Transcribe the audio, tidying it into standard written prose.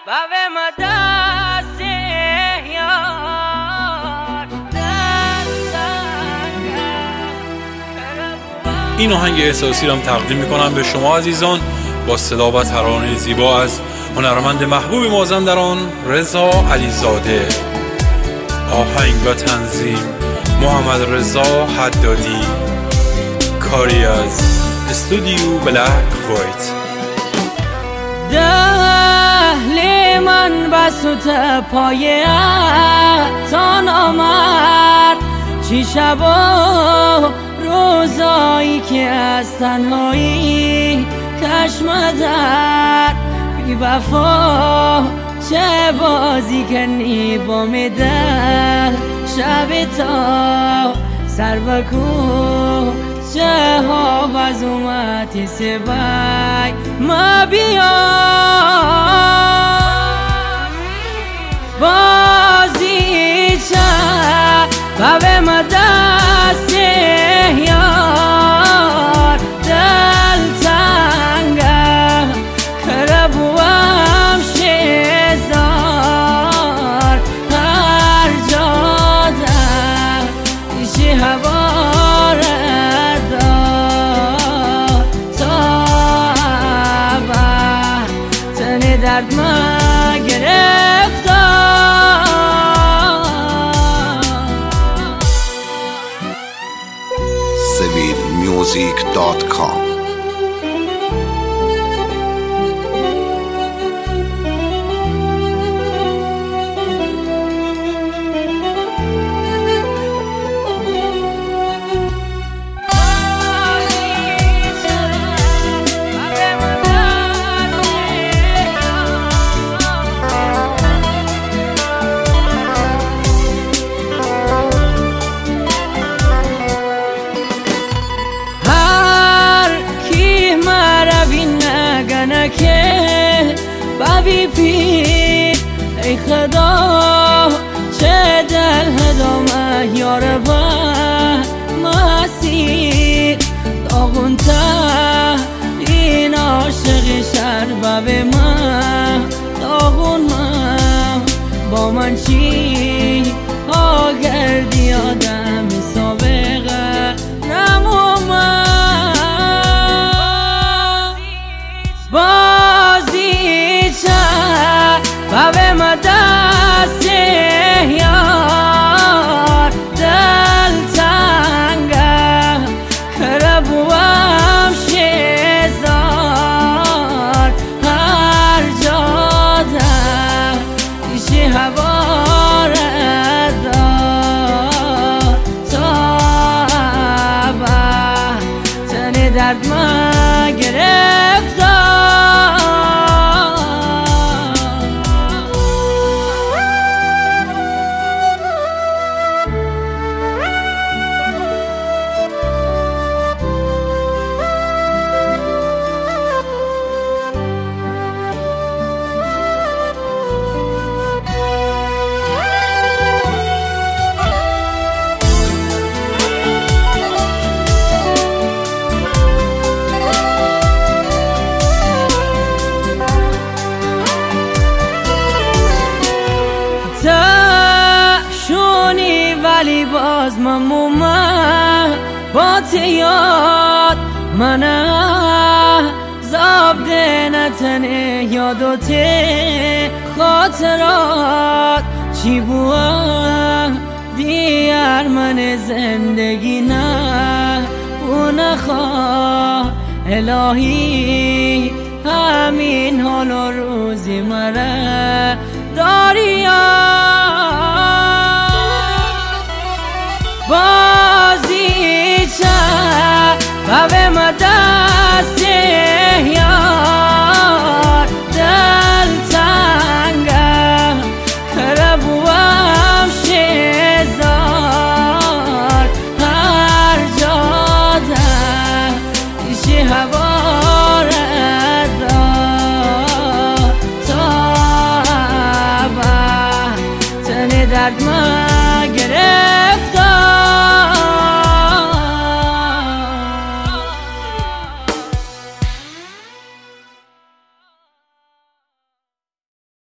این آهنگ احساسی رو تقدیم میکنم به شما عزیزان با صدا و ترانه زیبا از هنرمند محبوب مازندران رضا علیزاده. آهنگ و تنظیم محمد رضا حدادی. کاری از استودیو بلک وایت. دهل من بسوت پای اتان آمد، چی شبا روزایی که از تنهایی کشم در بی وفا، چه بازی کنی با مدل شب تا سر بکو، چه ها باز اومدی سبای ما بیا بازی چه و به ما دست یار دل تنگه کربوام شزار هر جا در ایشی هوا ردار تا عبر تن درد ما گرفتار. SaveItMusic.com. که بابی پی ای خدا، چه دل هدامه یار با مسیر داغون تا این عاشق شر باب من داغون من با من چی آگردی آدم سابقه نمومن بازی چه و به ما دست یار دل تنگه کربوام شزار هر جا در ایشی هوا ردار تا عبر تن درد ما گرفتار. ولی باز من با تیاد منه زابده نتنه یادوته خاطرات چی بوه دیار من زندگی نه و نخواه الهی همین حال و روزی مره داریم بازی چه و به ما